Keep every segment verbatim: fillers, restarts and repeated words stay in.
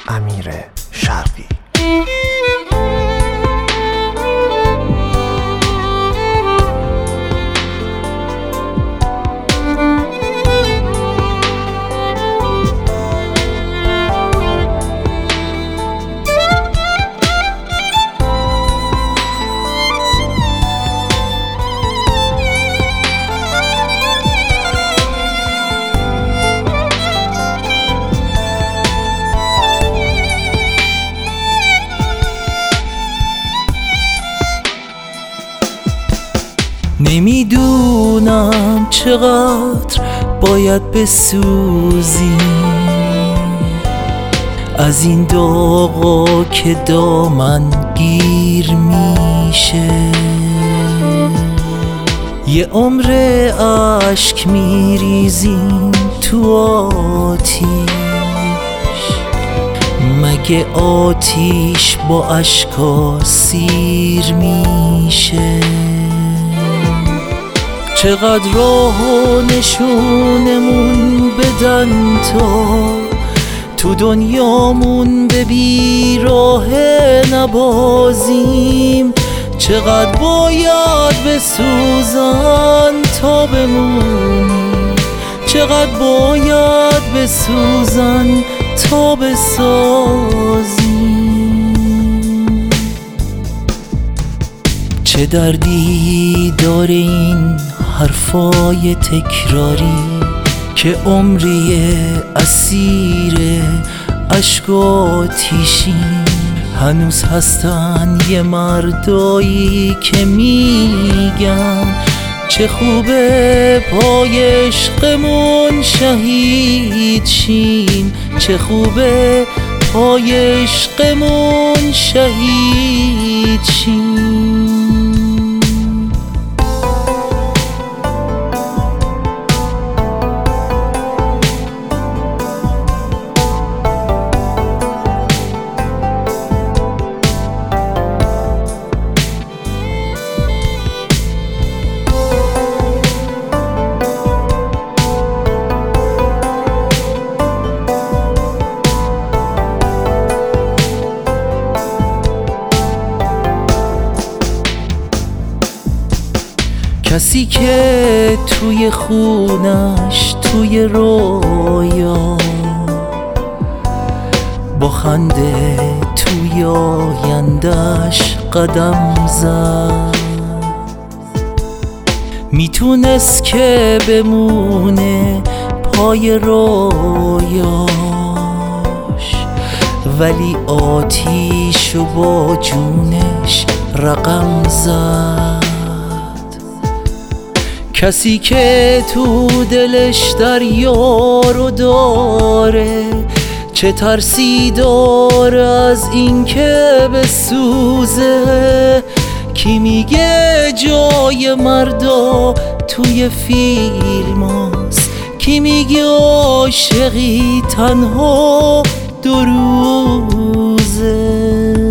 امیر شرقی. نمیدونم چقدر باید بسوزی از این داغا که دامن گیر میشه. یه عمر عشق میریزیم تو آتیش، مگه آتیش با اشکا سیر میشه؟ چقدر راه و نشونمون بدن تا تو دنیامون به بیراه نبازیم. چقدر باید بسوزن تا بمونیم، چقدر باید بسوزن تا بسازیم. چه دردی داره این حرفای تکراری که عمری اسیر عشق و آتیشیم. هنوز هستن یه مردایی که میگن چه خوبه پای عشقمون شهید شیم، چه خوبه پای عشقمون شهید شیم. کسی که توی خونش توی رویا با خنده توی آیندهش قدم زد، میتونست که بمونه پای رویاش، ولی آتیشو با جونش رقم زد. کسی که تو دلش دریا رو داره چه ترسی داره از این که بسوزه. کی میگه جای مردا توی فیلم هست، کی میگه عاشقی تنها دو روزه.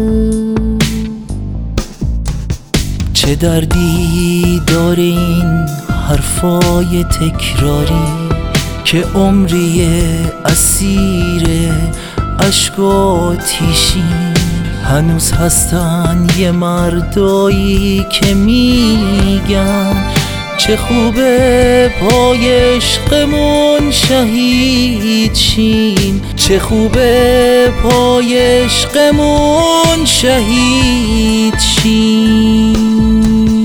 چه دردی داره این حرفای تکراری که عمری اسیر عشق و آتیشیم. هنوز هستن یه مردایی که میگن چه خوبه پای عشقمون شهید شیم، چه خوبه پای عشقمون شهید شیم.